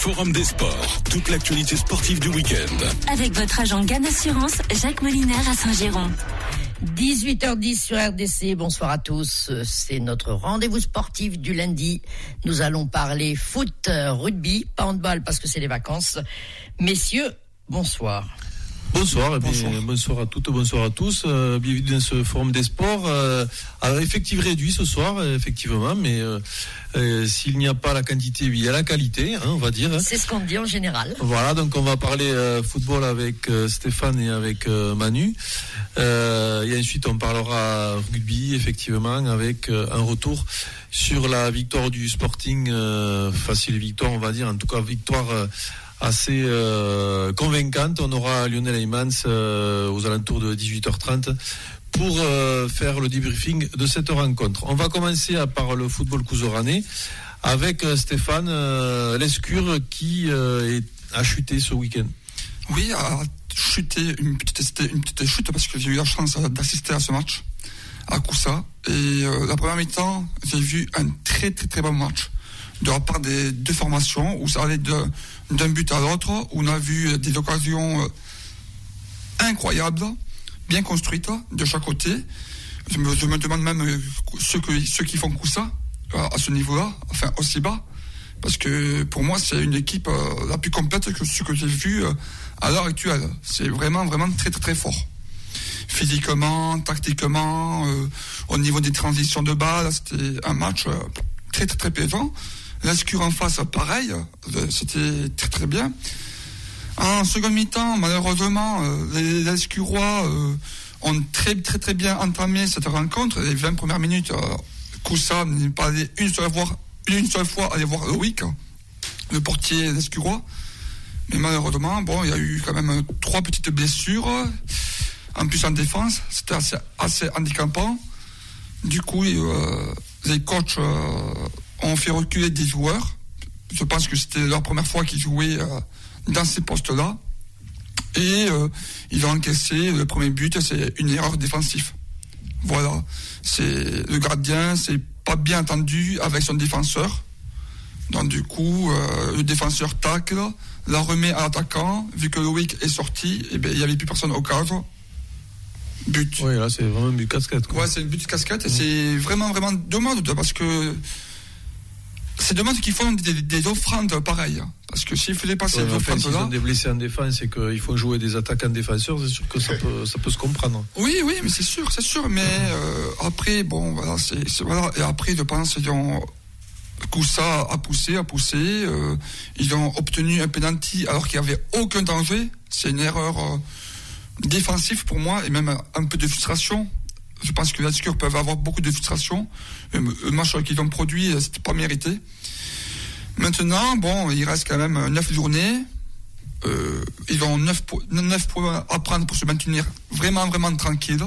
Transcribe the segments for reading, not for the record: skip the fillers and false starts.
Forum des sports, toute l'actualité sportive du week-end. Avec votre agent GAN Assurance, Jacques Molinaire à Saint-Géron. 18h10 sur RDC, bonsoir à tous, c'est notre rendez-vous sportif du lundi. Nous allons parler foot, rugby, pas handball parce que c'est les vacances. Messieurs, bonsoir. Bonsoir, bonsoir à toutes, bonsoir à tous. Bienvenue dans ce forum des sports. Alors effectif réduit ce soir, effectivement, mais s'il n'y a pas la quantité, il y a la qualité, on va dire. C'est ce qu'on dit en général. Voilà, donc on va parler football avec Stéphane et avec Manu. Et ensuite on parlera rugby, effectivement, avec un retour sur la victoire du Sporting, facile victoire, on va dire, en tout cas victoire assez convaincante. On aura Lionel Heymans aux alentours de 18h30 pour faire le débriefing de cette rencontre. On va commencer par le football cousoranais avec Stéphane Lescure qui a chuté ce week-end. Oui, a chuté, une petite chute parce que j'ai eu la chance d'assister à ce match à Coussa. Et la première mi-temps, j'ai vu un très très très bon match de la part des deux formations où ça allait d'un but à l'autre, où on a vu des occasions incroyables, bien construites de chaque côté. Je me demande même ceux qui font Coussa à ce niveau-là, enfin aussi bas, parce que pour moi c'est une équipe la plus complète que ce que j'ai vu à l'heure actuelle. C'est vraiment très très très fort. Physiquement, tactiquement, au niveau des transitions de balle, c'était un match très très très plaisant. Lescure en face, pareil, c'était très très bien. En seconde mi-temps, malheureusement, les Lescurois ont très très très bien entamé cette rencontre. Les 20 premières minutes, Coussa n'est pas allé une seule fois aller voir Loïc, le portier Lescurois. Mais malheureusement, il y a eu quand même 3 petites blessures. En plus en défense, c'était assez handicapant. Du coup, les coachs ont fait reculer des joueurs. Je pense que c'était leur première fois qu'ils jouaient dans ces postes-là. Et ils ont encaissé le premier but, c'est une erreur défensive. Voilà. C'est le gardien s'est pas bien entendu avec son défenseur. Donc du coup, le défenseur tacle, la remet à l'attaquant. Vu que Loïc est sorti, il n'y avait plus personne au cadre. But. Oui, là c'est vraiment un but casquette. Ouais, c'est un but casquette et c'est vraiment dommage parce que c'est dommage qu'ils font des offrandes pareilles. Parce que s'ils faisaient passer des offrandes s'ils ont des blessés en défense et qu'il faut jouer des attaquants défenseurs, c'est sûr que ça peut se comprendre. Oui, mais c'est sûr. Mais après, voilà, voilà. Et après, je pense qu'ils ont Coussa a poussé. Ils ont obtenu un penalty alors qu'il n'y avait aucun danger. C'est une erreur défensive pour moi et même un peu de frustration. Je pense que les Lescure peuvent avoir beaucoup de frustration. Le match qu'ils ont produit, c'était pas mérité. Maintenant, il reste quand même 9 journées. Ils ont 9 points à prendre pour se maintenir vraiment tranquille.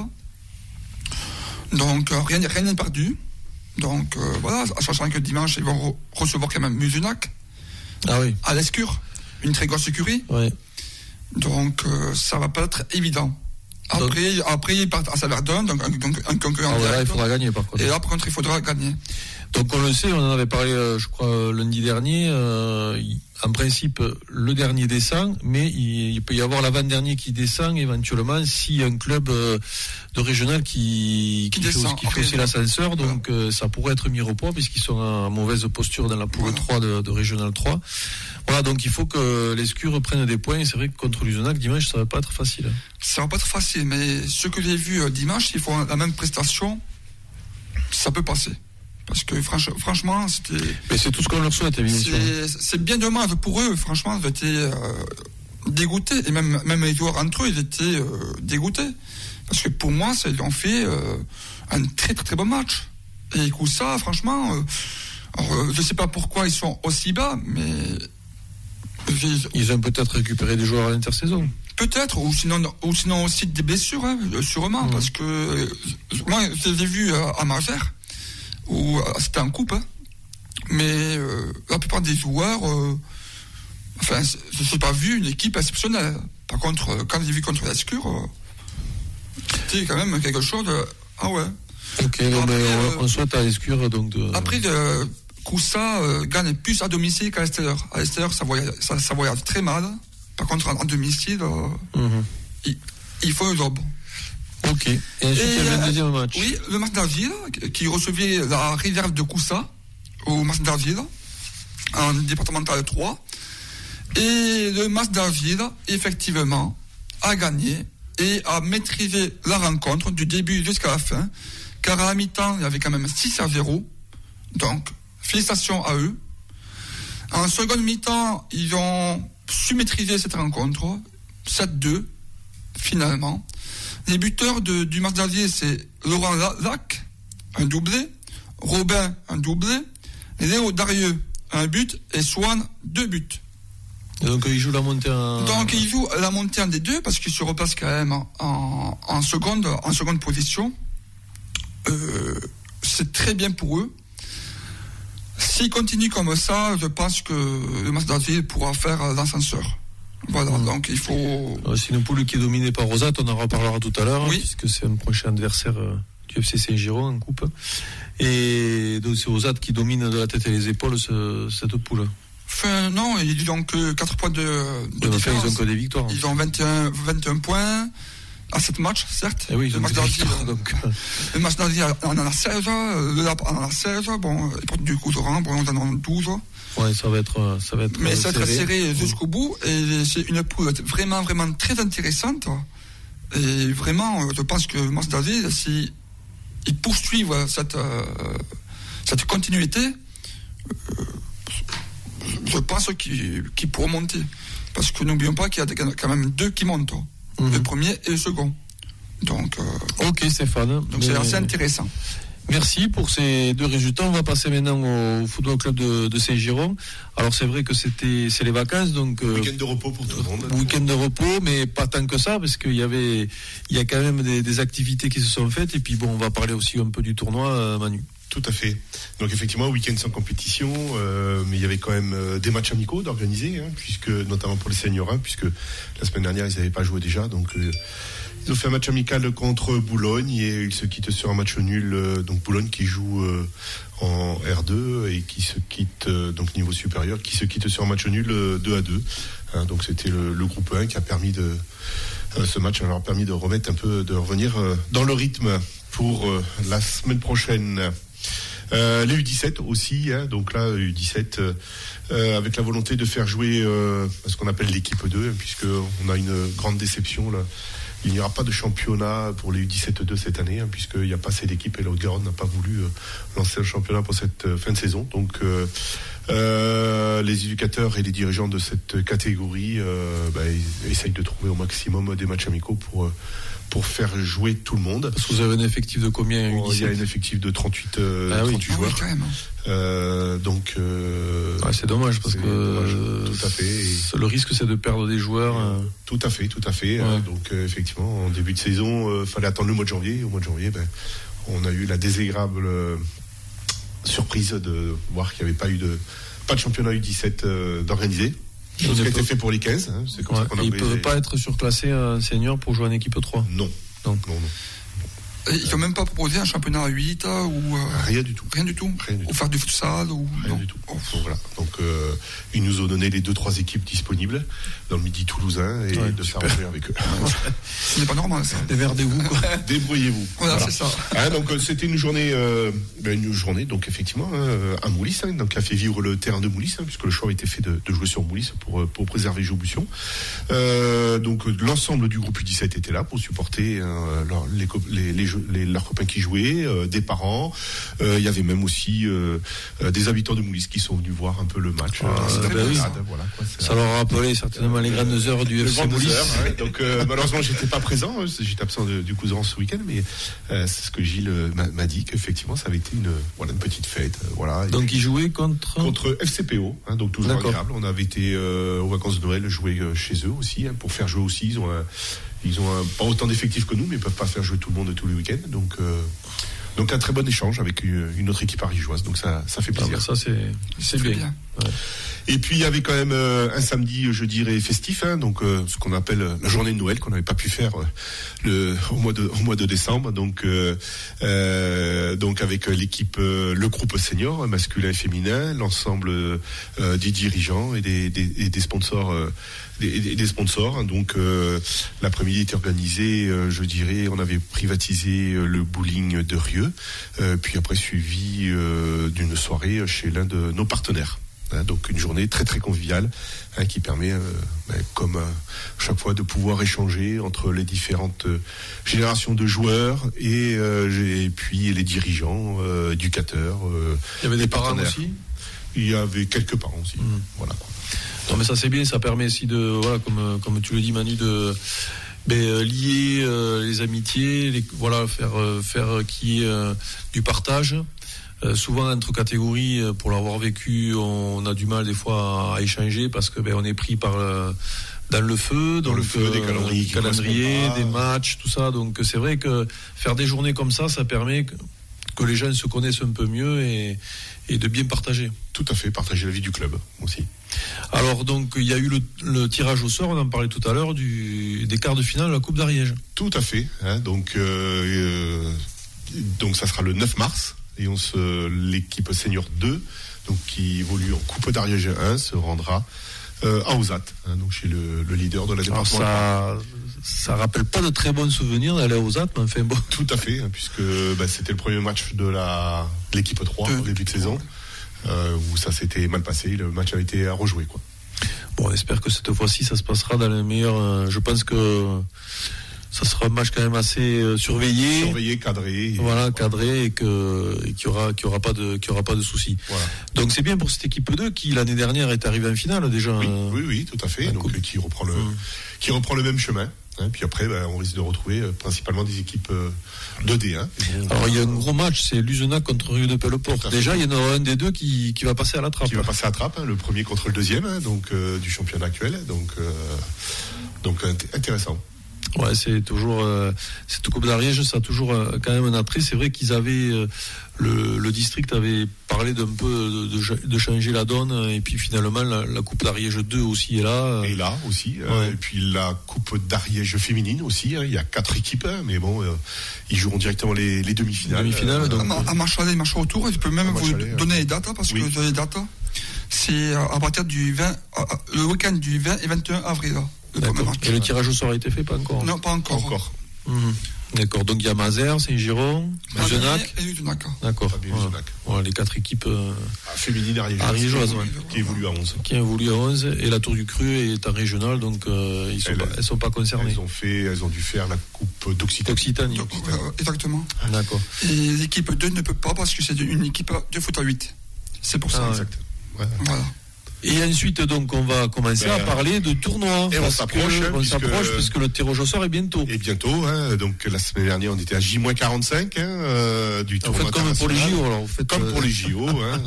Donc rien n'est perdu. Donc voilà, sachant que dimanche ils vont recevoir quand même Muzunac. Ah oui. À Lescure, une très grosse écurie. Oui. Donc ça va pas être évident. Après ils partent à Saverdun, donc un concurrent direct. Là, il faudra gagner par contre. Et là, par contre, il faudra gagner. Donc on le sait, on en avait parlé, je crois, lundi dernier. En principe, le dernier descend, mais il peut y avoir l'avant-dernier qui descend éventuellement si un club de régional qui fait aussi l'ascenseur. Donc ça pourrait être mis au point puisqu'ils sont en mauvaise posture dans la poule 3 de régional 3. Voilà, donc il faut que Lescure prenne des points. Et c'est vrai que contre Luzenac, dimanche, ça va pas être facile. Ça va pas être facile, mais ce que j'ai vu dimanche, s'ils font la même prestation, ça peut passer. Parce que franchement, c'était... Mais c'est tout ce qu'on leur souhaite, évidemment. C'est bien dommage pour eux. Franchement, ils étaient dégoûtés. Et même les joueurs entre eux, ils étaient dégoûtés. Parce que pour moi, ils ont fait un très très très bon match. Et Coussa, franchement, je ne sais pas pourquoi ils sont aussi bas, mais... Ils ont peut-être récupéré des joueurs à l'intersaison. Peut-être, ou sinon aussi des blessures, sûrement. Parce que moi, je les ai vus à Magère. Ou c'était en coupe, mais la plupart des joueurs, je n'ai pas vu une équipe exceptionnelle. Par contre, quand j'ai vu contre Lescure, c'était quand même quelque chose de... Ah ouais. Ok, après, on souhaite à Lescure donc de... Après, Coussa gagne plus à domicile qu'à l'extérieur. À l'extérieur, ça voyage très mal. Par contre, en domicile, il faut le job. Ok. Et ensuite, il y avait le deuxième match. Oui, le match d'Arville, qui recevait la réserve de Coussa au match d'Arville, en départemental 3. Et le match d'Arville, effectivement, a gagné et a maîtrisé la rencontre du début jusqu'à la fin. Car à la mi-temps, il y avait quand même 6-0. Donc, félicitations à eux. En seconde mi-temps, ils ont su maîtriser cette rencontre. 7-2, finalement. Les buteurs du match d'Arville, c'est Laurent Lac, un doublé. Robin, un doublé. Léo Darieux, un but. Et Swan, 2 buts. Et donc, il joue la montée en... Donc, il joue la montée en D2 parce qu'il se replace quand même en seconde position. C'est très bien pour eux. S'ils continuent comme ça, je pense que le match d'Arville pourra faire l'ascenseur. Voilà, donc il faut... C'est une poule qui est dominée par Rosat, on en reparlera tout à l'heure, oui. Puisque c'est un prochain adversaire du FC Saint-Giron en coupe. Et donc c'est Rosat qui domine de la tête et les épaules cette poule. Enfin, non, ils n'ont que 4 points de différence. Ils ont que des victoires. Ils ont 21 points à 7 matchs, certes. Et oui, ils ont le match des victoires, donc... Le match d'Arville en a 16, le Lap en a 16, bon, ils portent du coup de rang, bon, on en a 12. Ouais, ça va être mais ça va être serré jusqu'au bout, et c'est une poule vraiment, vraiment très intéressante. Et vraiment, je pense que le match d'Arville, si ils poursuivent cette continuité, je pense qu'ils pourront monter. Parce que n'oublions pas qu'il y a quand même 2 qui montent, le premier et le second. Donc, ok Stéphane. Donc c'est assez intéressant. Merci pour ces 2 résultats. On va passer maintenant au football club de Saint-Giron. Alors c'est vrai que c'est les vacances, donc week-end de repos pour tout le monde. Week-end de repos, mais pas tant que ça, parce qu'il y a quand même des activités qui se sont faites. Et puis bon, on va parler aussi un peu du tournoi, Manu. Tout à fait. Donc effectivement, week-end sans compétition, mais il y avait quand même des matchs amicaux d'organiser, puisque notamment pour les seniors, puisque la semaine dernière ils n'avaient pas joué déjà, donc ils ont fait un match amical contre Boulogne et ils se quittent sur un match nul. Donc Boulogne qui joue en R2 et qui se quitte donc niveau supérieur, qui se quitte sur un match nul 2-2. Donc c'était le groupe 1 qui a permis ce match leur a permis de remettre un peu, de revenir dans le rythme pour la semaine prochaine. Les U17 aussi, donc là U17 avec la volonté de faire jouer ce qu'on appelle l'équipe 2, puisque on a une grande déception là. Il n'y aura pas de championnat pour les U17-2 cette année, puisqu'il n'y a pas assez d'équipes et la Haute-Garonne n'a pas voulu lancer un championnat pour cette fin de saison. Donc les éducateurs et les dirigeants de cette catégorie ils essayent de trouver au maximum des matchs amicaux pour faire jouer tout le monde. Parce que vous avez un effectif de combien U17 Il y a un effectif de 38 joueurs. Oui, quand même. C'est dommage parce que tout à fait. Le risque c'est de perdre des joueurs. Tout à fait. Ouais. Donc effectivement, en début de saison, fallait attendre le mois de janvier. Au mois de janvier, on a eu la désagréable surprise de voir qu'il n'y avait pas de championnat U17 d'organiser. Ce qui a été fait pour les 15. C'est comme ça qu'on a ils ne peuvent pas être surclassés senior pour jouer en équipe 3. Non. Ils n'ont même pas proposé un championnat à 8 ou rien du tout. Ou faire du futsal ou rien du tout. Voilà. Donc ils nous ont donné les 2-3 équipes disponibles dans le Midi toulousain et de faire jouer avec eux. Ce n'est pas normal ça. Démerdez-vous quoi. Débrouillez-vous. Voilà, c'est ça. Donc c'était une journée donc effectivement à Moulis, donc qui a fait vivre le terrain de Moulis, puisque le choix a été fait de jouer sur Moulis pour préserver Géobution. Donc l'ensemble du groupe U17 était là pour supporter leurs copains qui jouaient, des parents. Il y avait même aussi des habitants de Moulis qui sont venus voir un peu le match. Ça leur a rappelé certainement les grandes heures du FC Moulis. Donc malheureusement j'étais pas présent, j'étais absent du cousin ce week-end, mais c'est ce que Gilles m'a dit, qu'effectivement ça avait été une petite fête. Donc ils jouaient contre FCPO, donc toujours agréable. On avait été aux vacances de Noël jouer chez eux aussi, pour faire jouer aussi. Ils ont pas autant d'effectifs que nous, mais ils peuvent pas faire jouer tout le monde tous les week-ends. Donc Donc un très bon échange avec une autre équipe ariégeoise, donc ça fait plaisir. Ça c'est bien. Ouais. Et puis il y avait quand même un samedi, je dirais, festif, donc ce qu'on appelle la journée de Noël, qu'on n'avait pas pu faire au mois de décembre. Donc avec l'équipe, le groupe senior, masculin et féminin, l'ensemble des dirigeants et des sponsors. Des sponsors. Donc l'après-midi était organisé, je dirais, on avait privatisé le bowling de Rieux, puis après suivi d'une soirée chez l'un de nos partenaires. Donc une journée très très conviviale qui permet, comme chaque fois, de pouvoir échanger entre les différentes générations de joueurs et puis les dirigeants, éducateurs. Il y avait des parents aussi. Il y avait quelques parents aussi. Voilà. Non, mais ça c'est bien, ça permet aussi de, comme tu le dis Manu, de lier les amitiés, faire qu'il y ait du partage. Souvent entre catégories, pour l'avoir vécu, on a du mal des fois à échanger parce que on est pris dans le feu, dans le feu des calendriers, des matchs, tout ça. Donc c'est vrai que faire des journées comme ça permet que les gens se connaissent un peu mieux et de bien partager. Tout à fait, partager la vie du club aussi. Alors donc il y a eu le tirage au sort, on en parlait tout à l'heure, des quarts de finale de la Coupe d'Ariège. Tout à fait. Donc ça sera le 9 mars. Et l'équipe senior 2, donc qui évolue en Coupe d'Ariège 1, se rendra à Ozat, donc chez le leader de la département. Ça rappelle pas de très bons souvenirs d'aller à Ozat, mais enfin bon. Tout à fait, puisque c'était le premier match de l'équipe 3 au début de saison, où ça s'était mal passé, le match a été à rejouer, quoi. Bon, on espère que cette fois-ci ça se passera dans les meilleurs. Je pense que ça sera un match quand même assez surveillé, cadré. Cadré et qu'il y aura pas de soucis. Voilà. Donc c'est bien pour cette équipe 2 qui l'année dernière est arrivée en finale déjà. Oui, tout à fait. Donc qui reprend le même chemin. Puis après, on risque de retrouver principalement des équipes 2D. Alors il y a un gros match, c'est Luzenac contre Rieux de Pelleport. Déjà, il y en aura un des deux qui va passer à la trappe. Qui va passer à la trappe, le premier contre le deuxième, du championnat actuel. Donc intéressant. Ouais, c'est toujours cette Coupe d'Ariège, ça a toujours quand même un attrait. C'est vrai qu'ils avaient le district avait parlé d'un peu de changer la donne, et puis finalement la Coupe d'Ariège 2 aussi est là. Et là aussi, et puis la Coupe d'Ariège féminine aussi. Il y a 4 équipes, mais bon, ils joueront directement les demi-finales. Donc à match aller, match retour. Je peux même vous donner les dates parce que les dates, c'est à partir du 20, le week-end du 20 et 21 avril. Et le tirage au sort a été fait, pas encore? Non, pas encore. D'accord, donc il y a Mazères, Saint-Giron, Luzenac. Et Luzenac. D'accord. Voilà, les 4 équipes féminines ariégeoises qui évoluent à 11. Qui évoluent à 11, et la Tour du Cru est en régional, donc elles sont pas concernées. Elles ont dû faire la Coupe d'Occitanie. Exactement. D'accord. Et l'équipe 2 ne peut pas parce que c'est une équipe de foot à 8. C'est pour ça. Exact. Voilà. Et ensuite, donc, on va commencer à parler de tournois. Et on s'approche, puisque le tirage au sort est bientôt. Et bientôt, donc la semaine dernière, on était à J-45 du tournoi. En fait, comme pour les JO, alors. Comme pour les JO,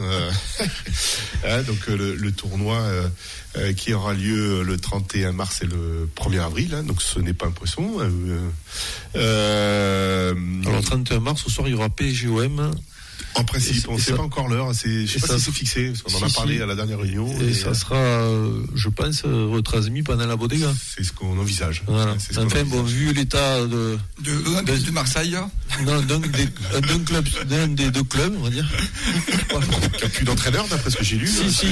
donc le tournoi qui aura lieu le 31 mars et le 1er avril, donc ce n'est pas un poisson. Alors, 31 mars, au soir, il y aura PSGOM. En principe, on ne sait pas encore l'heure. Je sais pas si c'est fixé, parce qu'on en a parlé à la dernière réunion. Et ça sera, je pense, retransmis pendant la bodega. C'est ce qu'on envisage. Voilà. Enfin, bon, vu l'état de Marseille. Non, d'un des deux clubs, on va dire. Il n'y a plus d'entraîneur, d'après ce que j'ai lu.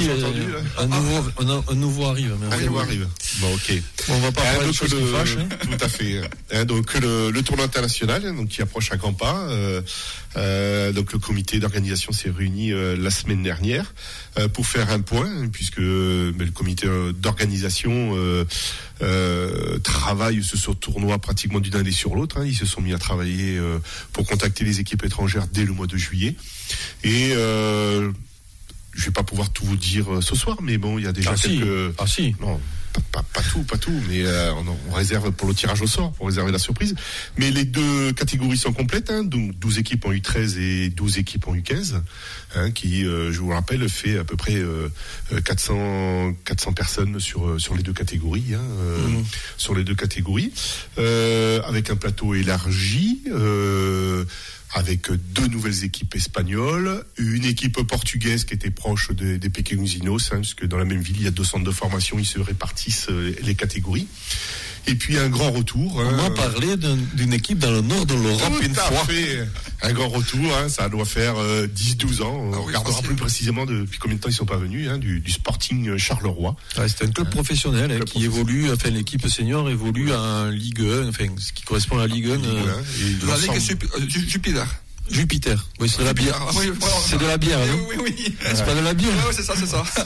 Un nouveau arrive. Un nouveau arrive. Bon, ok. On va pas parler de choses qui fâchent. Tout à fait. Donc, le tournoi international, donc, qui approche à grands pas. Donc, le comité d'organisation s'est réuni la semaine dernière pour faire un point, puisque le comité d'organisation travaille sur ce tournoi pratiquement d'une année sur l'autre. Ils se sont mis à travailler pour contacter les équipes étrangères dès le mois de juillet. Et je vais pas pouvoir tout vous dire ce soir, mais bon, il y a déjà quelques... Non. Pas tout, mais on réserve pour le tirage au sort, pour réserver la surprise. Mais les 2 catégories sont complètes, donc 12 équipes en U13 et 12 équipes en U15, qui, je vous le rappelle, fait à peu près 400 personnes sur les 2 catégories, avec un plateau élargi. avec 2 nouvelles équipes espagnoles, une équipe portugaise qui était proche des Pequeñinos, parce que dans la même ville, il y a 2 centres de formation, ils se répartissent les catégories. Et puis un grand retour. On m'a parlé d'une équipe dans le nord de l'Europe une fois. Fait. Un grand retour, ça doit faire 10-12 ans. On regardera plus précisément depuis combien de temps ils sont pas venus, du Sporting Charleroi. C'est un club professionnel qui évolue, l'équipe senior évolue en Ligue 1, ce qui correspond à la Ligue 1. La Ligue Jupiter. Oui, c'est de la bière. C'est de la bière, non ? Oui. C'est pas de la bière. Oui, c'est ça.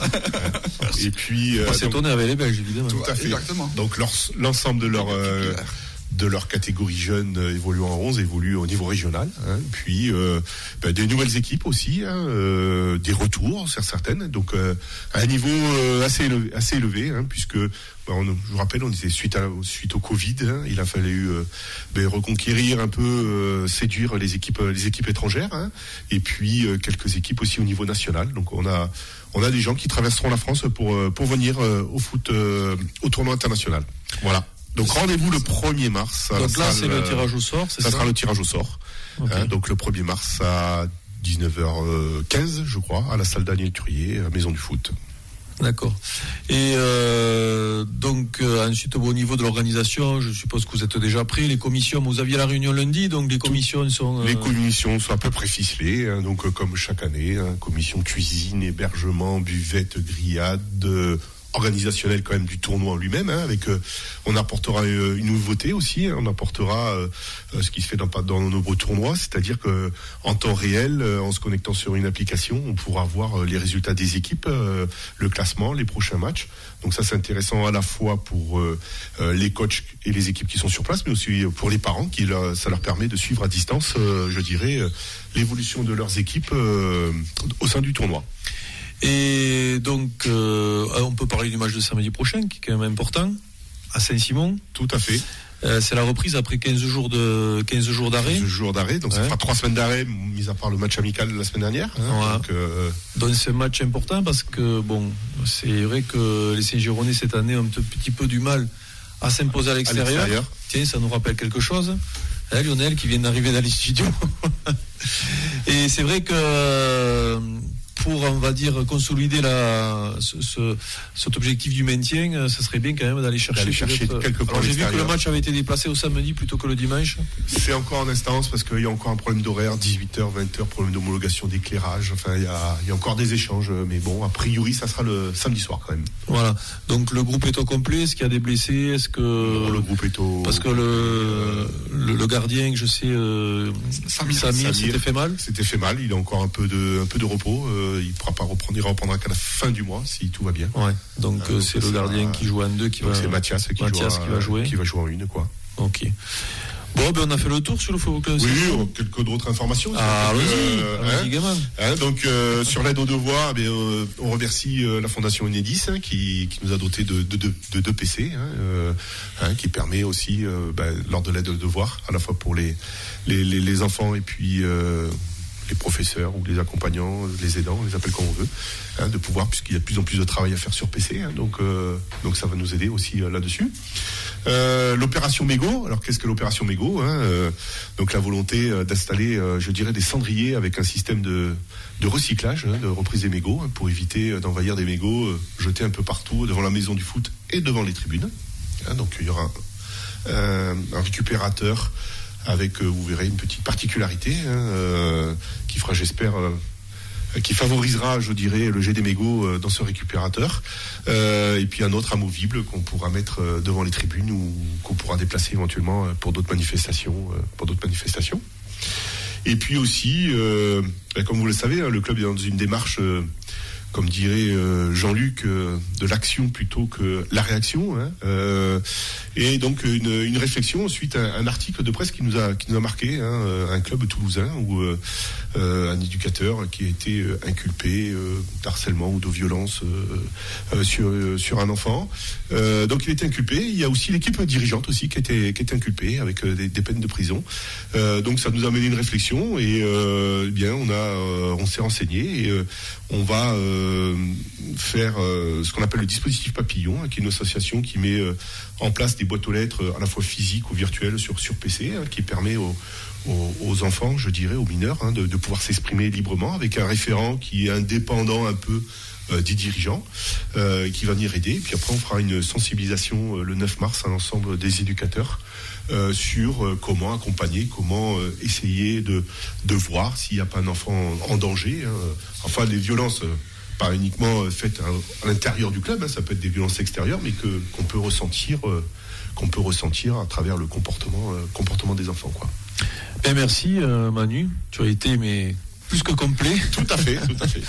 Et puis. On s'est tourné avec les Belges, évidemment. Tout à fait. Exactement. Donc, l'ensemble de leur catégorie jeune évoluant en 11 évolue au niveau régional. Puis, des nouvelles équipes aussi, des retours, certaines. Donc, à un niveau assez élevé, puisque. Je vous rappelle, on était suite au Covid, il a fallu reconquérir un peu, séduire les équipes étrangères, et puis quelques équipes aussi au niveau national. Donc on a des gens qui traverseront la France pour venir au foot, au tournoi international. Voilà. Donc rendez-vous le 1er mars. Donc là c'est le tirage au sort, c'est ça ? Ça sera le tirage au sort. Okay. Donc le 1er mars à 19h15, je crois, à la salle Daniel Turier, à Maison du Foot. D'accord. Et donc ensuite au niveau de l'organisation, je suppose que vous êtes déjà prêts. Les commissions, vous aviez la réunion lundi, donc les commissions sont... Les commissions sont à peu près ficelées, donc comme chaque année, commission cuisine, hébergement, buvette, grillade... organisationnel quand même du tournoi en lui-même, avec on apportera une nouveauté aussi, on apportera ce qui se fait dans de nombreux tournois, c'est-à-dire que en temps réel, en se connectant sur une application, on pourra voir les résultats des équipes, le classement, les prochains matchs. Donc ça c'est intéressant à la fois pour les coachs et les équipes qui sont sur place, mais aussi pour les parents ça leur permet de suivre à distance, je dirais, l'évolution de leurs équipes au sein du tournoi. Et donc, on peut parler du match de samedi prochain, qui est quand même important, à Saint-Simon. Tout à fait. C'est la reprise après 15 jours d'arrêt. 15 jours d'arrêt, donc ça fera 3 semaines d'arrêt, mis à part le match amical de la semaine dernière. Voilà. Donc c'est un match important parce que, c'est vrai que les Saint-Gironnais cette année ont un petit peu du mal à s'imposer à l'extérieur. Tiens, ça nous rappelle quelque chose. Lionel qui vient d'arriver dans les studios. Et c'est vrai que... pour, on va dire, consolider cet objectif du maintien, ça serait bien quand même d'aller chercher quelques points. Alors, j'ai vu que le match avait été déplacé au samedi plutôt que le dimanche. C'est encore en instance parce qu'il y a encore un problème d'horaire, 18h, 20h, problème d'homologation d'éclairage. Enfin, il y a encore des échanges, mais bon, a priori, ça sera le samedi soir quand même. Voilà. Donc le groupe est au complet. Est-ce qu'il y a des blessés ? Est-ce que non, le groupe est au... Parce que le gardien, je sais, Samir s'était fait mal. C'était fait mal. Il a encore un peu de repos. Il pourra pas reprendre. Il reprendra qu'à la fin du mois si tout va bien. Ouais. Donc c'est le gardien qui joue en 2 qui va. C'est Mathias qui va jouer. Qui va jouer en 1, quoi. Ok. Bon, on a fait le tour sur le football. Oui, quelques d'autres informations. Allons-y, gamin. Donc sur l'aide aux devoirs, on remercie la Fondation Enedis qui nous a doté de 2 PC, qui permet aussi lors de l'aide aux devoirs, à la fois pour les enfants et puis les professeurs ou les accompagnants, les aidants, on les appelle comme on veut, de pouvoir, puisqu'il y a de plus en plus de travail à faire sur PC, donc ça va nous aider aussi là-dessus. L'opération Mégot, alors qu'est-ce que l'opération Mégot, donc la volonté d'installer, je dirais, des cendriers avec un système de recyclage, de reprise des mégots, pour éviter d'envahir des mégots jetés un peu partout devant la maison du foot et devant les tribunes. Donc il y aura un récupérateur avec, vous verrez, une petite particularité qui fera, j'espère, qui favorisera, je dirais, le jet des mégots dans ce récupérateur. Et puis un autre amovible qu'on pourra mettre devant les tribunes ou qu'on pourra déplacer éventuellement pour d'autres manifestations. Et puis aussi, comme vous le savez, le club est dans une démarche... comme dirait Jean-Luc, de l'action plutôt que la réaction, et donc une réflexion suite à un article de presse qui nous a marqué, un club toulousain où un éducateur qui a été inculpé d'harcèlement ou de violence sur un enfant. Donc il a été inculpé. Il y a aussi l'équipe dirigeante aussi qui a été inculpée avec des peines de prison. Donc ça nous a mené une réflexion et on s'est renseigné et on va faire ce qu'on appelle le dispositif Papillon, qui est une association qui met en place des boîtes aux lettres à la fois physiques ou virtuelles sur PC, qui permet aux enfants, je dirais, aux mineurs, de pouvoir s'exprimer librement avec un référent qui est indépendant un peu des dirigeants, qui va venir aider. Et puis après, on fera une sensibilisation le 9 mars à l'ensemble des éducateurs sur comment accompagner, comment essayer de voir s'il n'y a pas un enfant en danger. Enfin, les violences, pas uniquement faites à l'intérieur du club, ça peut être des violences extérieures, mais qu'on peut ressentir à travers le comportement des enfants, quoi. Ben merci Manu, tu as été plus que complet. Tout à fait.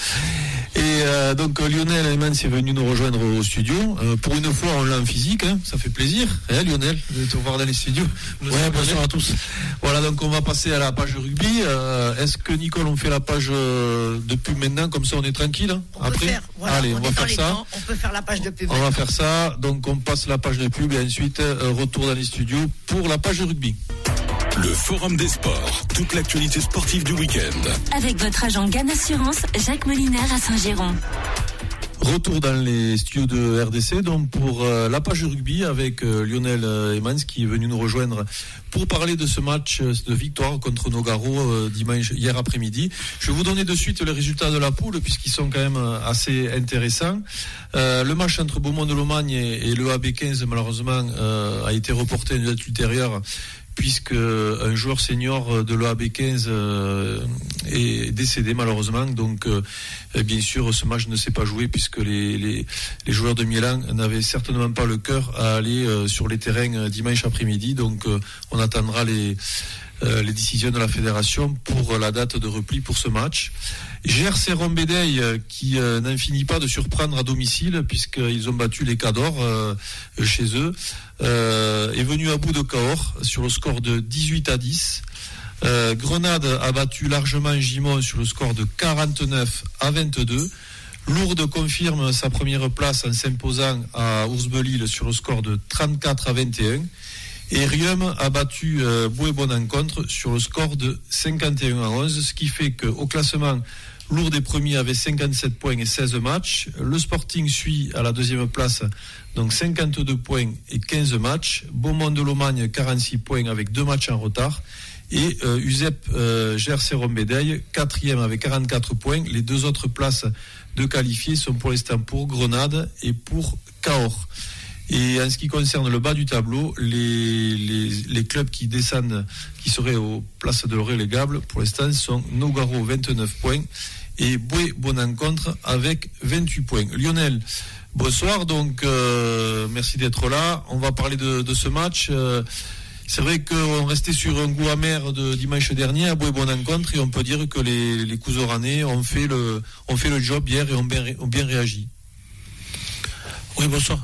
Et donc Lionel Heyman est venu nous rejoindre au studio. Pour une fois, on l'a en physique, ça fait plaisir, Lionel, de te voir dans les studios. Ouais, bonsoir à tous. Voilà, donc on va passer à la page de rugby. Est-ce que Nicole, on fait la page de pub maintenant, comme ça on est tranquille après. Allez, on va faire ça. On peut faire la page de pub. On va faire ça. Donc on passe la page de pub et ensuite retour dans les studios pour la page de rugby. Le Forum des Sports, toute l'actualité sportive du week-end. Avec votre agent GAN Assurance, Jacques Moliner à Saint-Géron. Retour dans les studios de RDC, donc pour la page de rugby avec Lionel Heyman qui est venu nous rejoindre pour parler de ce match de victoire contre Nogaro dimanche hier après-midi. Je vais vous donner de suite les résultats de la poule puisqu'ils sont quand même assez intéressants. Le match entre Beaumont-de-Lomagne et le AB15 malheureusement a été reporté à une date ultérieure, puisque un joueur senior de l'OAB15 est décédé malheureusement. Donc bien sûr ce match ne s'est pas joué puisque les joueurs de Milan n'avaient certainement pas le cœur à aller sur les terrains dimanche après-midi. Donc on attendra les décisions de la fédération pour la date de repli pour ce match. GRC Rombédeil qui n'en finit pas de surprendre à domicile puisqu'ils ont battu les Cadors chez eux, est venu à bout de Cahors sur le score de 18-10. Grenade a battu largement Gimont sur le score de 49-22. Lourdes confirme sa première place en s'imposant à Ours-Belil sur le score de 34-21. Et Riom a battu Boué-Bonencontre sur le score de 51-11, ce qui fait qu'au classement, Lourdes est premier avec 57 points et 16 matchs. Le Sporting suit à la deuxième place, donc 52 points et 15 matchs. Beaumont-de-Lomagne, 46 points avec 2 matchs en retard. Et USEP GRC Rombédeil, quatrième avec 44 points. Les 2 autres places de qualifiés sont pour l'instant pour Grenade et pour Cahors. Et en ce qui concerne le bas du tableau, les clubs qui descendent, qui seraient aux places de relégables, pour l'instant, sont Nogaro, 29 points, et Boué-Bonencontre avec 28 points. Lionel, bonsoir, donc merci d'être là. On va parler de ce match. C'est vrai qu'on restait sur un goût amer de dimanche dernier à Boué-Bonencontre, et on peut dire que les Couseranais ont fait le job hier et ont bien réagi. Oui, bonsoir.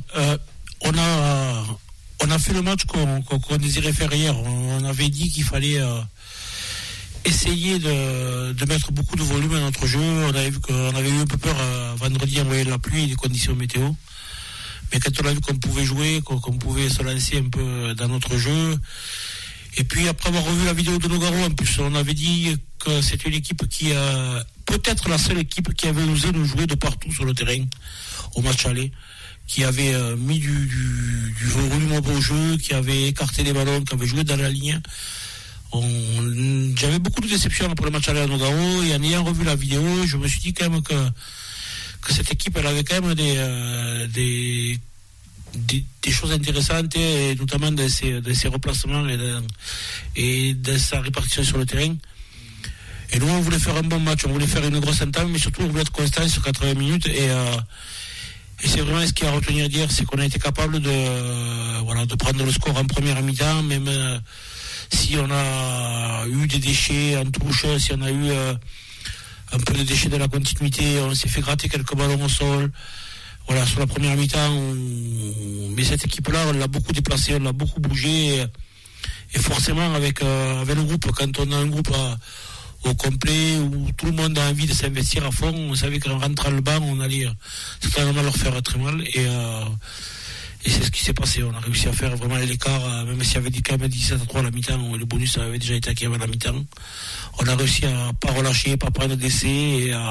On a fait le match qu'on désirait faire hier. On avait dit qu'il fallait essayer de mettre beaucoup de volume à notre jeu. On avait eu un peu peur vendredi en voyant la pluie et les conditions météo. Mais quand on a vu qu'on pouvait jouer, qu'on pouvait se lancer un peu dans notre jeu. Et puis après avoir revu la vidéo de Nogaro, en plus, on avait dit que c'était une équipe qui peut-être la seule équipe qui avait osé nous jouer de partout sur le terrain au match aller, qui avait mis du volume au jeu, qui avait écarté les ballons, qui avait joué dans la ligne. J'avais beaucoup de déceptions pour le match aller à Nogaro, et en ayant revu la vidéo, je me suis dit quand même que cette équipe, elle avait quand même des choses intéressantes, et notamment dans ses replacements et dans sa répartition sur le terrain. Et nous, on voulait faire un bon match, on voulait faire une grosse entame, mais surtout on voulait être constant sur 80 minutes, et c'est vraiment ce qui a à retenir d'hier, c'est qu'on a été capable de prendre le score en première mi-temps, même si on a eu des déchets en touche, si on a eu un peu de déchets de la continuité, on s'est fait gratter quelques ballons au sol. Voilà, sur la première mi-temps, mais cette équipe-là, on l'a beaucoup déplacée, on l'a beaucoup bougé, et forcément avec le groupe, quand on a un groupe au complet, où tout le monde a envie de s'investir à fond, on savait qu'en rentrant le banc, on allait certainement leur faire très mal, et c'est ce qui s'est passé. On a réussi à faire vraiment l'écart, même s'il y avait quand même 17-3 à la mi-temps, le bonus avait déjà été acquis avant la mi-temps. On a réussi à pas relâcher, pas prendre d'essai,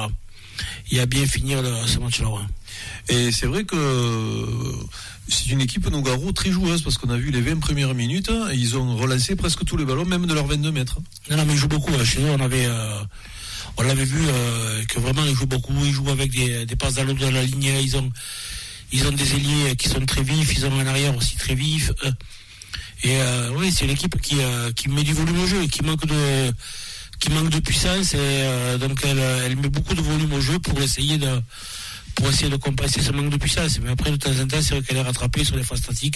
à bien finir ce match-là. Ouais. Et c'est vrai que c'est une équipe Nogaro très joueuse, parce qu'on a vu les 20 premières minutes, et ils ont relancé presque tous les ballons, même de leurs 22 mètres. Non, mais ils jouent beaucoup. Chez eux, on l'avait vu que vraiment ils jouent beaucoup. Ils jouent avec des passes dans l'autre de la ligne. Ils ont des ailiers qui sont très vifs. Ils ont un arrière aussi très vif. Et oui, c'est une équipe qui met du volume au jeu et qui manque de puissance. Et donc elle met beaucoup de volume au jeu pour essayer de compenser ce manque de puissance. Mais après, de temps en temps, c'est vrai qu'elle est rattrapée sur les phases statiques.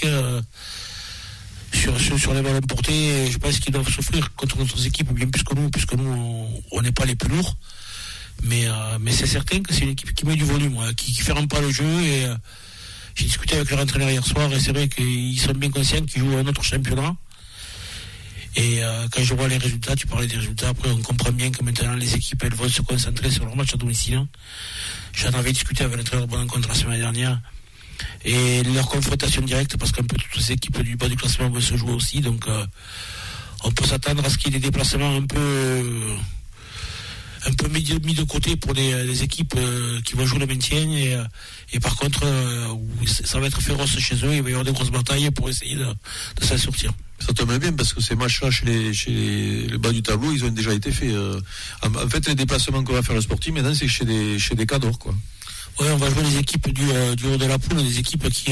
Sur les ballons portés, je pense qu'ils doivent souffrir contre d'autres équipes bien plus que nous, puisque nous on n'est pas les plus lourds, mais c'est certain que c'est une équipe qui met du volume, qui ferme pas le jeu. Et j'ai discuté avec leur entraîneur hier soir, et c'est vrai qu'ils sont bien conscients qu'ils jouent un autre championnat. Et quand je vois les résultats, tu parlais des résultats, après on comprend bien que maintenant les équipes elles vont se concentrer sur leur match à domicile. J'en avais discuté avec l'entraîneur de Bonencontre la semaine dernière. Et leur confrontation directe, parce qu'un peu toutes les équipes du bas du classement vont se jouer aussi, donc on peut s'attendre à ce qu'il y ait des déplacements un peu mis de côté pour les équipes qui vont jouer le maintien, et par contre ça va être féroce chez eux. Il va y avoir des grosses batailles pour essayer de s'en sortir. Ça tombe bien, parce que ces matchs-là chez le bas du tableau, ils ont déjà été faits. En fait, les déplacements qu'on va faire le Sporting maintenant, c'est chez des cadors, quoi. Ouais, on va jouer les équipes du haut de la poule, des équipes qui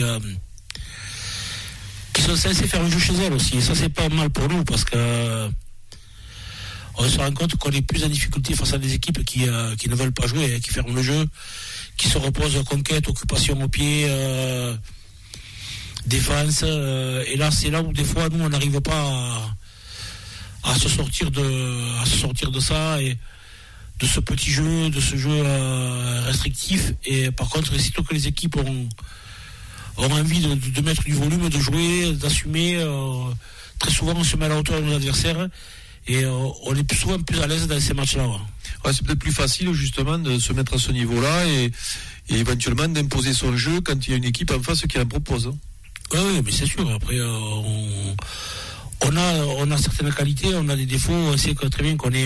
sont censées faire un jeu chez elles aussi. Et ça, c'est pas mal pour nous, parce que on se rend compte qu'on est plus en difficulté face à des équipes qui ne veulent pas jouer, qui ferment le jeu, qui se reposent conquête, occupation au pied, défense. Et là, c'est là où des fois, nous, on n'arrive pas à se sortir de ça, et de ce petit jeu, de ce jeu restrictif. Et par contre, sitôt que les équipes ont envie de mettre du volume, de jouer, d'assumer, très souvent on se met à la hauteur de nos adversaires, et on est souvent plus à l'aise dans ces matchs-là. Ouais, c'est peut-être plus facile justement de se mettre à ce niveau-là et éventuellement d'imposer son jeu quand il y a une équipe en face qui en propose. Oui, mais c'est sûr. Après, on a certaines qualités, on a des défauts. On sait que très bien qu'on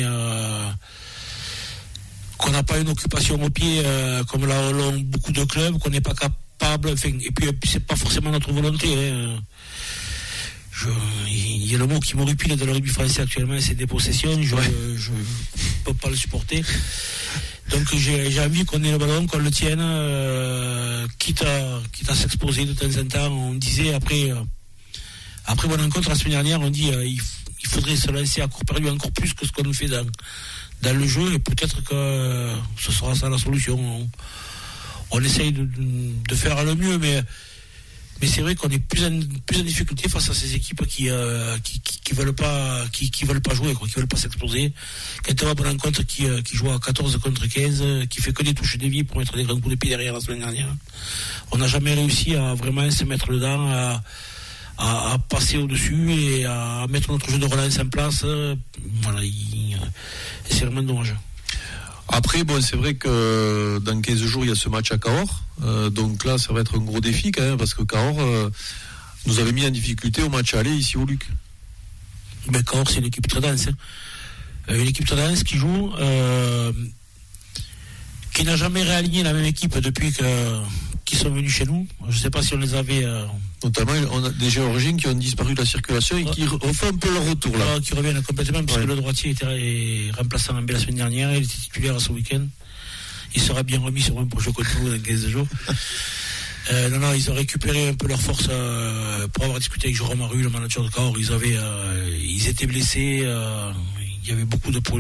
n'a pas une occupation au pied comme l'ont beaucoup de clubs, qu'on n'est pas capable. Enfin, et puis c'est pas forcément notre volonté. Il y a le mot qui m'horripile dans le rugby français actuellement, c'est dépossession. Je peux pas le supporter. Donc j'ai envie qu'on ait le ballon, qu'on le tienne, quitte à s'exposer de temps en temps. On disait après mon rencontre la semaine dernière, on dit il faudrait se lancer à court perdu encore plus que ce qu'on fait dans le jeu, et peut-être que ce sera ça la solution. On essaye de faire le mieux, mais c'est vrai qu'on est plus en difficulté face à ces équipes qui veulent pas jouer, quoi, qui veulent pas s'exposer. Quand on va pour une rencontre qui joue à 14 contre 15, qui fait que des touches de vie pour mettre des grands coups de pied derrière la semaine dernière, on n'a jamais réussi à vraiment se mettre dedans, à passer au-dessus et à mettre notre jeu de relance en place. Voilà, et c'est vraiment dommage. Après, bon, c'est vrai que dans 15 jours, il y a ce match à Cahors. Donc là, ça va être un gros défi quand même, parce que Cahors nous avait mis en difficulté au match aller ici au Luc. Mais Cahors, c'est une équipe très dense. Une équipe très dense qui joue, qui n'a jamais réaligné la même équipe depuis qu'ils sont venus chez nous. Je ne sais pas si on les avait... Notamment, on a des Géorgiens qui ont disparu de la circulation et qui refont un peu leur retour là. Qui reviennent complètement, puisque le droitier était remplaçant en B la semaine dernière, il était titulaire ce week-end. Il sera bien remis sur un projet contre nous dans 15 jours. Non, ils ont récupéré un peu leur force pour avoir discuté avec Jérôme Aru, le manager de Cahors. Ils étaient blessés, il y avait beaucoup de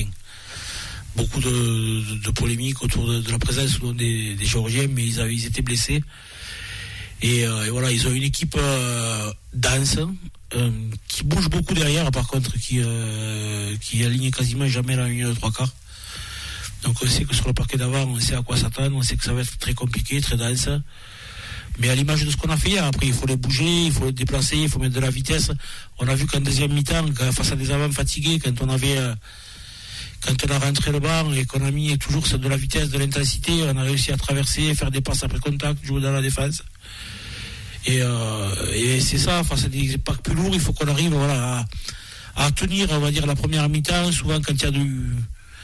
polémiques autour de la présence des Géorgiens, mais ils étaient blessés. Et voilà, ils ont une équipe dense, qui bouge beaucoup derrière, par contre, qui aligne quasiment jamais la ligne de 3/4. Donc on sait que sur le parquet d'avant, on sait à quoi s'attendre, on sait que ça va être très compliqué, très dense. Mais à l'image de ce qu'on a fait hier, après il faut les bouger, il faut les déplacer, il faut mettre de la vitesse. On a vu qu'en deuxième mi-temps, face à des avants fatigués, quand on a rentré le banc et qu'on a mis toujours de la vitesse, de l'intensité, on a réussi à traverser, faire des passes après contact, jouer dans la défense. Et c'est ça, face à des packs plus lourds, il faut qu'on arrive à tenir, on va dire, la première mi-temps. Souvent, quand il y a du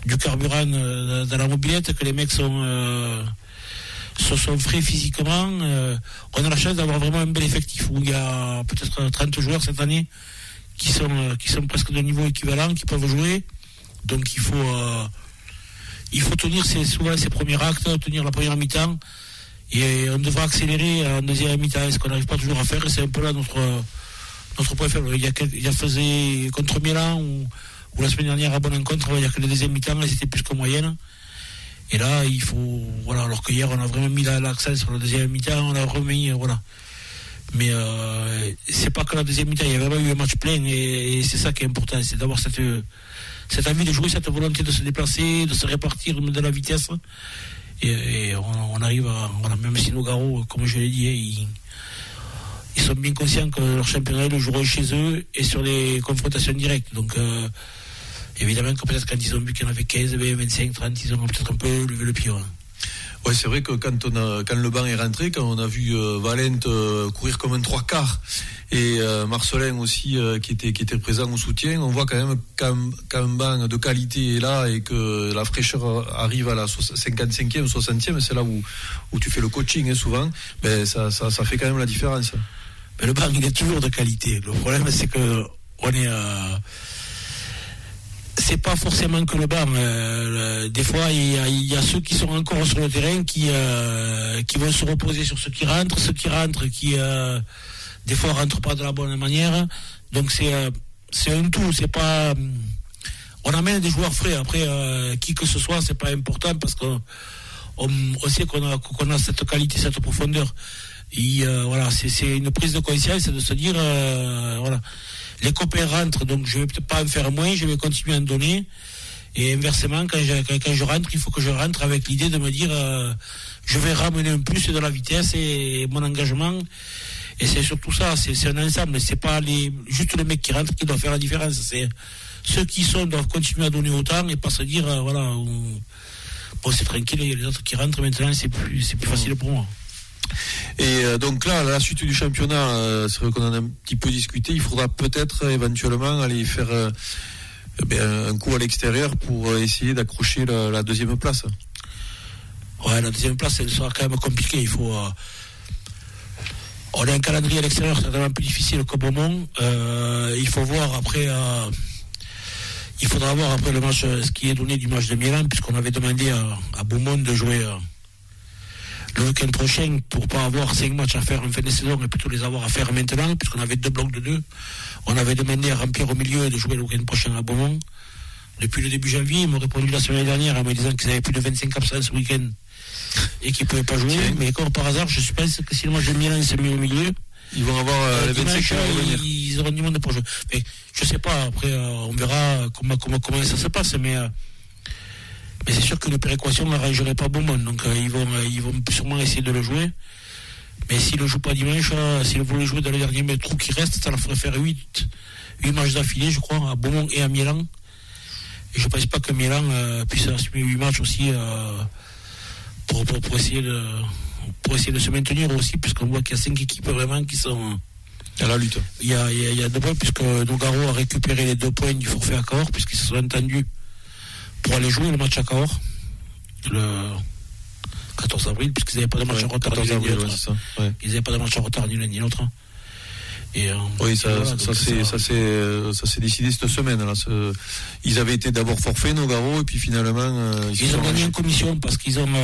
du carburant dans la mobilette, que les mecs sont frais physiquement. On a la chance d'avoir vraiment un bel effectif où il y a peut-être 30 joueurs cette année qui sont presque de niveau équivalent, qui peuvent jouer. Donc il faut tenir souvent ces premiers actes, tenir la première mi-temps, et on devra accélérer en deuxième mi-temps, ce qu'on n'arrive pas toujours à faire, et c'est un peu là notre point faible. Il y a faisait contre Milan ou la semaine dernière à Bonne-Encontre, il y a que les deuxième mi-temps, elles étaient plus qu'en moyenne. Et là, il faut, voilà, alors que hier, on a vraiment mis l'accent sur la deuxième mi-temps, on a remis, voilà. Mais c'est pas que la deuxième mi-temps, il y a vraiment eu un match plein, et c'est ça qui est important, c'est d'avoir cette envie de jouer, cette volonté de se déplacer, de se répartir de la vitesse. Et on arrive à, voilà, même si nos garros, comme je l'ai dit, ils sont bien conscients que leur championnat, ils le joueront chez eux et sur les confrontations directes. Donc, évidemment que peut-être quand ils ont vu qu'il y en avait 15, 20, 25, 30, ils ont peut-être un peu levé le pied. Ouais, c'est vrai que quand le banc est rentré, quand on a vu Valente courir comme un 3/4 et Marcelin aussi qui était présent au soutien, on voit quand même qu'un banc de qualité est là et que la fraîcheur arrive à la 55e, 60e, c'est là où tu fais le coaching, souvent, ben ça fait quand même la différence. Mais le banc, il est toujours de qualité. Le problème, c'est que on est c'est pas forcément que le banc. Des fois, il y a ceux qui sont encore sur le terrain qui vont se reposer sur ceux qui rentrent qui des fois rentrent pas de la bonne manière. Donc c'est un tout. C'est pas. On amène des joueurs frais. Après, qui que ce soit, c'est pas important parce qu'on sait qu'on a cette qualité, cette profondeur. Et voilà, c'est une prise de conscience, c'est de se dire voilà. Les copains rentrent, donc je vais peut-être pas en faire moins, je vais continuer à en donner. Et inversement, quand je rentre, il faut que je rentre avec l'idée de me dire je vais ramener un plus de la vitesse et mon engagement. Et c'est surtout ça, c'est un ensemble. C'est pas juste le mec qui rentre qui doit faire la différence. C'est ceux qui doivent continuer à donner autant et pas se dire voilà, bon c'est tranquille, il y a les autres qui rentrent maintenant, c'est plus facile pour moi. Et donc là, à la suite du championnat, c'est vrai qu'on en a un petit peu discuté, il faudra peut-être éventuellement aller faire un coup à l'extérieur pour essayer d'accrocher la deuxième place. Ouais, la deuxième place, elle sera quand même compliquée. Il faut on a un calendrier à l'extérieur, c'est vraiment plus difficile que Beaumont. Il faut voir après il faudra voir après le match, ce qui est donné du match de Milan, puisqu'on avait demandé à Beaumont de jouer le week-end prochain pour pas avoir 5 matchs à faire en fin de saison, mais plutôt les avoir à faire maintenant, puisqu'on avait 2 blocs de 2. On avait demandé à Remplir au milieu et de jouer le week-end prochain à Beaumont. Depuis le début janvier, ils m'ont répondu la semaine dernière en me disant qu'ils avaient plus de 25 absences ce week-end et qu'ils pouvaient pas jouer. Mais comme par hasard, je suppose que si le match de Milan s'est mis au milieu, ils vont avoir les 25 ils auront du monde pour jouer. Mais je sais pas, après on verra comment ça se passe, mais c'est sûr que le péréquation n'arrangerait pas Beaumont, donc ils vont sûrement essayer de le jouer. Mais s'ils ne le jouent pas dimanche, s'ils voulaient jouer dans les derniers trous qui restent, ça leur ferait faire 8 matchs d'affilée, je crois, à Beaumont et à Milan. Et je ne pense pas que Milan puisse assumer 8 matchs aussi pour essayer de se maintenir aussi, puisqu'on voit qu'il y a 5 équipes vraiment qui sont à la lutte. Il y a 2 points, puisque Nogaro a récupéré les 2 points du forfait à Cahors, puisqu'ils se sont entendus pour aller jouer le match à Cahors le 14 avril, puisqu'ils n'avaient pas de match en retard ni l'un ni l'autre. Ils n'avaient pas de match en retard ni l'un ni l'autre. Et oui, ça s'est décidé cette semaine. Là. Ils avaient été d'abord forfaits, Nogaro, et puis finalement... ils ont gagné en commission parce qu'ils ont...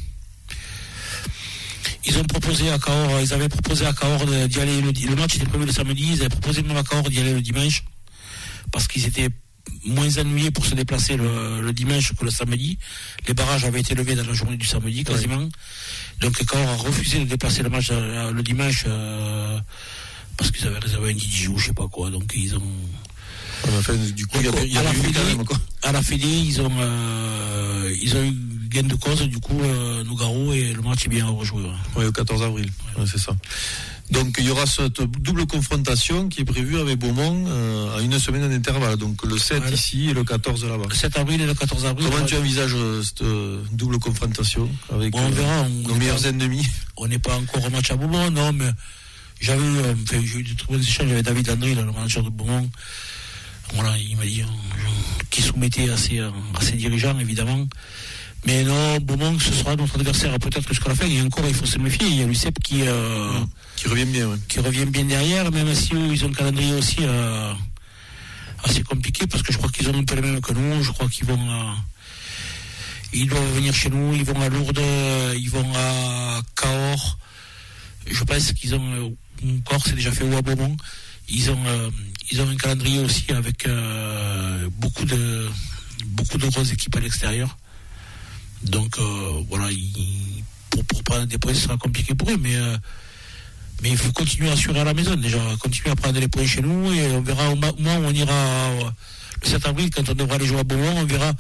Ils ont proposé à Cahors, ils avaient proposé à Cahors d'y aller le match était prévu le samedi, ils avaient proposé même à Cahors d'y aller le dimanche, parce qu'ils étaient moins ennuyés pour se déplacer le dimanche que le samedi. Les barrages avaient été levés dans la journée du samedi quasiment. Oui. Donc Cahors a refusé de déplacer le match le dimanche parce qu'ils avaient réservé un DJ ou je sais pas quoi. Donc ils ont... Enfin, du coup, il y a eu quand même, quoi. À la Fédé, ils ont eu gain de cause, du coup, Nogaro, et le match est bien rejoué. Oui, au 14 avril, ouais, c'est ça. Donc il y aura cette double confrontation qui est prévue avec Beaumont à une semaine d'intervalle. Donc le 7 ici et le 14 là-bas. Le 7 avril et le 14 avril. Comment tu envisages cette double confrontation avec on verra, nos meilleurs ennemis? On n'est pas encore au match à Beaumont, non, mais j'ai eu de très bons échanges avec David Landry, le manager de Beaumont. Voilà, il m'a dit soumettait à ses dirigeants, évidemment. Mais non, Beaumont, ce sera notre adversaire peut-être jusqu'à la fin. Et encore, il faut se méfier. Il y a l'UCEP qui revient bien, ouais. Qui revient bien derrière, même si eux, ils ont un calendrier aussi assez compliqué, parce que je crois qu'ils ont un peu le même que nous. Je crois qu'ils vont ils doivent venir chez nous, ils vont à Lourdes, ils vont à Cahors. Je pense qu'ils ont Cahors, c'est déjà fait, ou à Beaumont. Ils ont un calendrier aussi avec beaucoup de grosses équipes à l'extérieur. Donc voilà, pour prendre des points, ce sera compliqué pour eux, mais il faut continuer à assurer à la maison déjà, continuer à prendre les points chez nous, et on verra au moment où on ira le 7 avril, quand on devra aller jouer à Beaumont, on verra.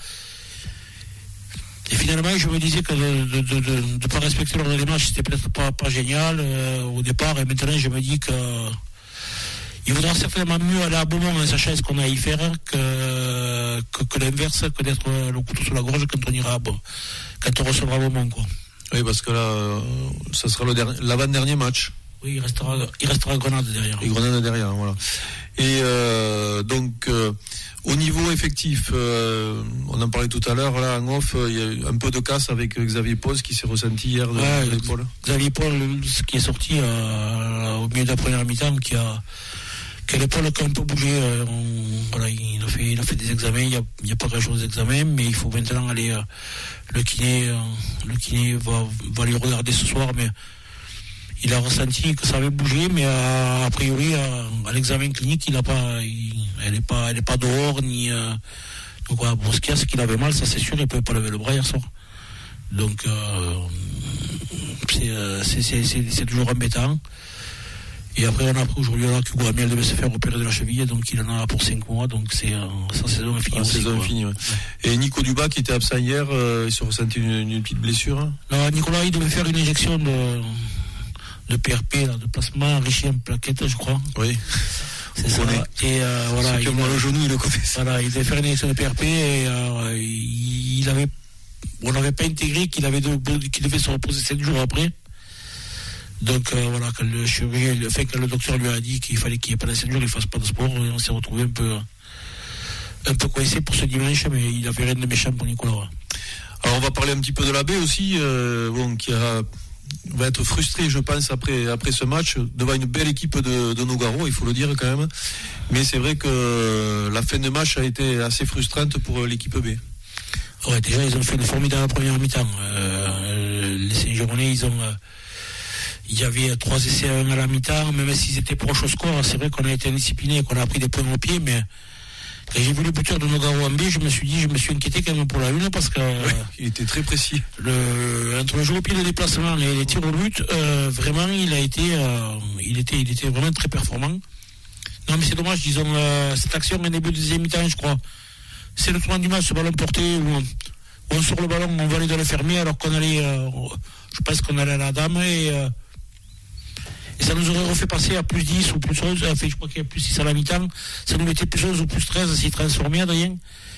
Et finalement, je me disais que de ne pas respecter l'ordre des matchs, c'était peut-être pas génial au départ, et maintenant je me dis que il vaudra certainement mieux aller à Beaumont en sachant ce qu'on a à y faire que l'inverse, que d'être le couteau sur la gorge quand on ira quand on recevra Beaumont, quoi. Oui, parce que là, ça sera l'avant-dernier match. Oui, il restera Grenade derrière. Et Grenade derrière, voilà. Et donc, au niveau effectif, on en parlait tout à l'heure, là, en off, il y a eu un peu de casse avec Xavier Pose qui s'est ressenti hier de l'épaule. Xavier Paul, ce qui est sorti au milieu de la première mi-temps, qui a l'épaule qui a un peu bougé. Voilà, il a fait des examens, il n'y a pas grand-chose d'examen, mais il faut maintenant aller. Le kiné va lui regarder ce soir, mais il a ressenti que ça avait bougé, mais a priori à l'examen clinique, elle n'est pas dehors ni. Donc voilà, bon, ce qu'il y a, c'est qu'il avait mal, ça c'est sûr, il ne pouvait pas lever le bras hier soir. Donc c'est toujours embêtant. Et après, on a appris aujourd'hui qu'Hugo Amiel devait se faire opérer de la cheville, donc il en a pour 5 mois, donc c'est sa saison est finie. Saison finie, ouais. Et Nico Duba, qui était absent hier, il se ressentit une petite blessure. Hein. Non, Nicolas, il devait faire une injection de PRP, là, de plasma enrichi en plaquettes, je crois. Oui. C'est ça. Et voilà. Le genou, il le confesse. Voilà, il devait faire une injection de PRP et on n'avait pas intégré qu'il devait se reposer 7 jours après. Donc voilà, quand le docteur lui a dit qu'il fallait qu'il n'y ait pas 7 jours, il ne fasse pas de sport, et on s'est retrouvé un peu coincé pour ce dimanche, mais il n'avait rien de méchant pour Nicolas. Alors on va parler un petit peu de la baie aussi, qui va être frustré, je pense, après ce match, devant une belle équipe de Nogaro, il faut le dire quand même. Mais c'est vrai que la fin de match a été assez frustrante pour l'équipe B. Ouais, déjà ils ont fait une formidable première mi-temps. Les Saint-Gironnais, il y avait 3 essais à 1 à la mi-temps, même s'ils étaient proches au score. C'est vrai qu'on a été indiscipliné, qu'on a pris des points au pied, mais quand j'ai vu le buteur de Nogaro en B, je me suis inquiété quand même pour la une, parce que il était très précis. Entre le jeu au pied de déplacement et les tirs au but, vraiment il était vraiment très performant. Non, mais c'est dommage, disons, cette action en début de deuxième mi-temps, je crois, c'est le tournant du match, ce ballon porté où on sort le ballon, on va aller dans le fermier, alors qu'on allait, je pense qu'on allait à la dame, et ça nous aurait refait passer à plus 10 ou plus 11, je crois qu'il y a plus 6 à la mi-temps, ça nous mettait plus 11 ou plus 13 s'il transformait, Adrien.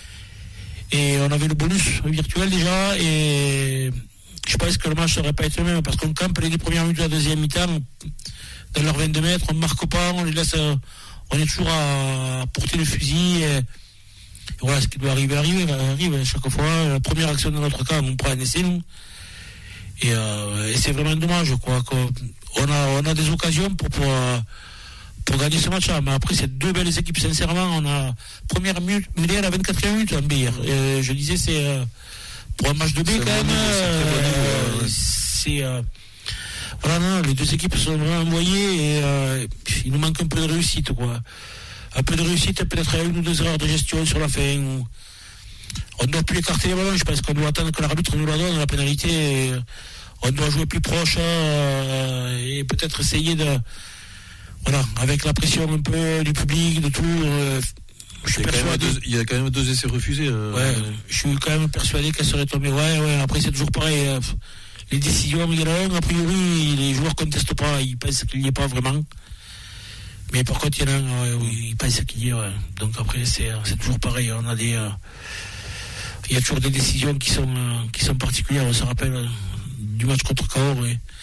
Et on avait le bonus virtuel déjà, et je pense que le match n'aurait pas été le même, parce qu'on campe les 2 premières minutes de la deuxième mi-temps, dans leurs 22 mètres, on ne marque pas, on les laisse, on est toujours à porter le fusil, et voilà, ce qui doit arrive à chaque fois. La première action de notre camp, on prend un essai, nous. Et c'est vraiment dommage, je crois qu'on a des occasions pour gagner ce match-là. Mais après, c'est 2 belles équipes, sincèrement. On a première minute, mais à la 24e minute, en B hier. Je disais, c'est pour un match de B quand même. Voilà, non, les 2 équipes sont vraiment envoyées, et il nous manque un peu de réussite, quoi. Un peu de réussite, peut-être 1 ou 2 erreurs de gestion sur la fin. On ne doit plus écarter les ballons, je pense qu'on doit attendre que l'arbitre nous la donne, la pénalité. Et on doit jouer plus proche, et peut-être essayer de. Voilà, avec la pression un peu du public, de tout. Je suis persuadé. Il y a quand même 2 essais refusés. Ouais, je suis quand même persuadé qu'elle serait tombée. Ouais, après c'est toujours pareil. Les décisions, il y en a un, a priori, les joueurs ne contestent pas, ils pensent qu'il n'y est pas vraiment. Mais par contre, il y en a un, ils pensent qu'il y est, ouais. Donc après, c'est toujours pareil. On a il y a toujours des décisions qui sont particulières. On se rappelle du match contre Cahors,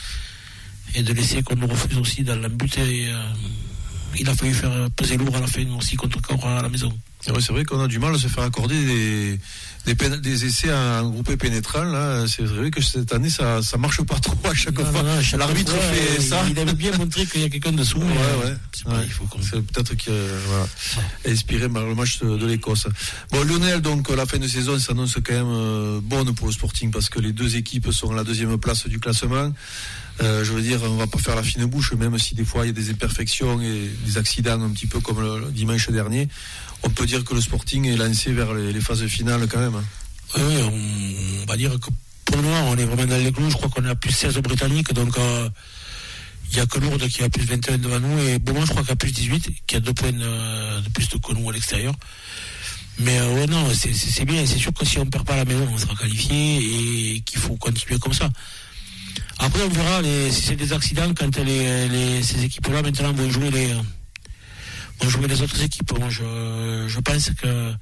et de l'essai qu'on nous refuse aussi dans la but. Et il a fallu faire peser lourd à la fin aussi contre Cahors à la maison. Oui, c'est vrai qu'on a du mal à se faire accorder des essais en groupé pénétrant. Là, c'est vrai que cette année, ça marche pas trop à chaque fois. L'arbitre fait ça. Il avait bien montré qu'il y a quelqu'un dessous. C'est peut-être qu'il a inspiré le match de l'Écosse. Bon, Lionel, donc la fin de saison s'annonce quand même bonne pour le Sporting parce que les deux équipes sont à la 2e place du classement. Je veux dire, on va pas faire la fine bouche, même si des fois il y a des imperfections et des accidents un petit peu comme le dimanche dernier. On peut dire que le Sporting est lancé vers les phases finales quand même. Oui, on va dire que pour le moment on est vraiment dans les clous. Je crois qu'on est à plus 16 aux Britanniques, donc il n'y a que Lourdes qui a plus 21 devant nous et Beaumont je crois qu'il a plus 18, qui a 2 points de plus que nous à l'extérieur. Mais non, c'est bien, c'est sûr que si on ne perd pas à la maison on sera qualifié et qu'il faut continuer comme ça. Après on verra si c'est des accidents quand ces équipes-là maintenant vont jouer les autres équipes. Moi, je pense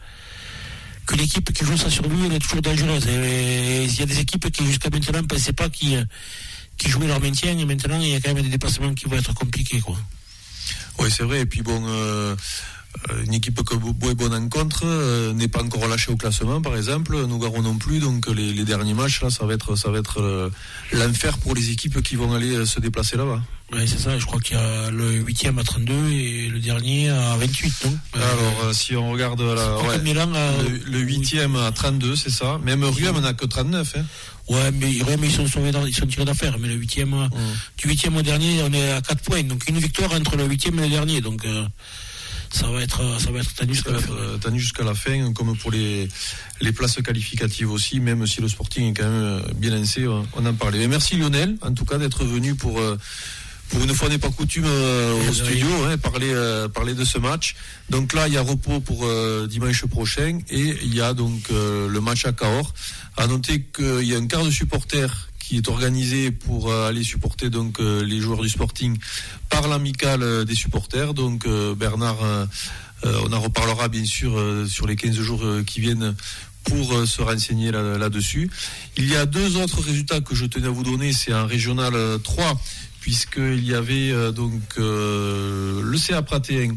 que l'équipe qui joue sa survie, elle est toujours dangereuse. Et il y a des équipes qui jusqu'à maintenant ne pensaient pas qui jouaient leur maintien et maintenant il y a quand même des déplacements qui vont être compliqués, quoi. Oui, c'est vrai. Et puis bon, une équipe que Bois-et-Bonne en contre n'est pas encore relâchée au classement, par exemple. Nogaro non plus. Donc les derniers matchs là, ça va être l'enfer pour les équipes qui vont aller se déplacer là-bas. Oui, c'est ça. Je crois qu'il y a le 8e à 32 et le dernier à 28, non? Alors si on regarde le 8e à 32, c'est ça. Même Ruem n'a que 39. Hein. Ouais, mais ils sont tirés d'affaire. Mais le 8e, du 8e au dernier, on est à 4 points. Donc une victoire entre le 8e et le dernier. Donc ça va être tenu jusqu'à la fin, comme pour les places qualificatives aussi, même si le Sporting est quand même bien lancé, on en parlait. Et merci Lionel, en tout cas, d'être venu pour une fois n'est pas coutume au studio, parler de ce match. Donc là, il y a repos pour dimanche prochain et il y a donc le match à Cahors. À noter qu'il y a un quart de supporters qui est organisé pour aller supporter donc les joueurs du Sporting par l'amicale des supporters. Donc Bernard, on en reparlera bien sûr sur les 15 jours qui viennent pour se renseigner là-dessus. Il y a 2 autres résultats que je tenais à vous donner, c'est en régional 3, puisqu'il y avait donc le CA Pratéen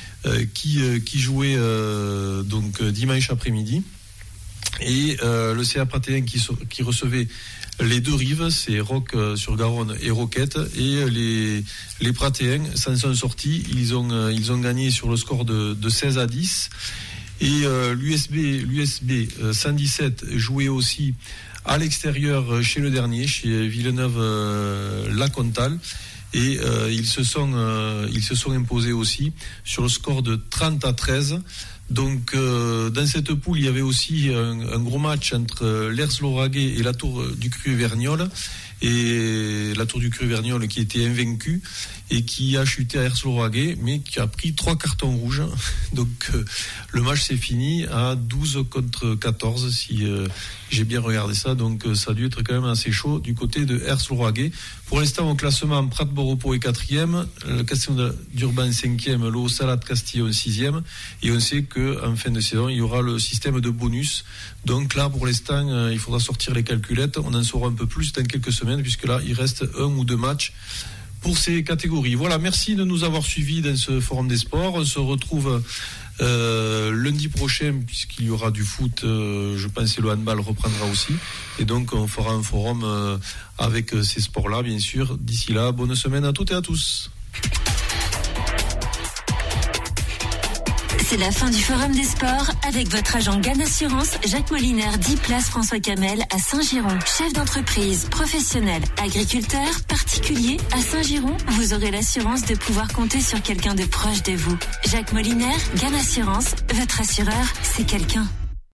qui jouait donc dimanche après-midi et le CA Pratéen qui recevait les 2 rives, c'est Roc sur Garonne et Roquette, et les Pratéens s'en sont sortis. Ils ont gagné sur le score de 16-10. Et l'USB 117 jouait aussi à l'extérieur chez le dernier, chez Villeneuve-la-Comtale. Et ils se sont imposés aussi sur le score de 30-13. Donc dans cette poule, il y avait aussi un gros match entre l'Ers-Lauragais et la Tour du Cru-Vergnol. Et la Tour du Cru-Vergnol qui était invaincue et qui a chuté à Ers-Lauragais, mais qui a pris 3 cartons rouges. Donc le match s'est fini à 12-14 si j'ai bien regardé ça. Donc ça a dû être quand même assez chaud du côté de Ers-Lauragais. Pour l'instant, au classement, Prat-Boropo est 4e, le Castelnau d'Urban 5e, le Haut-Salade Castillon 6e. Et on sait qu'en fin de saison, il y aura le système de bonus. Donc là, pour l'instant, il faudra sortir les calculettes. On en saura un peu plus dans quelques semaines, puisque là, il reste 1 ou 2 matchs pour ces catégories. Voilà, merci de nous avoir suivis dans ce Forum des Sports. On se retrouve lundi prochain, puisqu'il y aura du foot, je pense que le handball reprendra aussi. Et donc, on fera un forum avec ces sports-là, bien sûr. D'ici là, bonne semaine à toutes et à tous. C'est la fin du Forum des Sports avec votre agent GAN Assurance, Jacques Moliner, 10 place François Camel à Saint-Giron. Chef d'entreprise, professionnel, agriculteur, particulier, à Saint-Giron, vous aurez l'assurance de pouvoir compter sur quelqu'un de proche de vous. Jacques Moliner, GAN Assurance, votre assureur, c'est quelqu'un.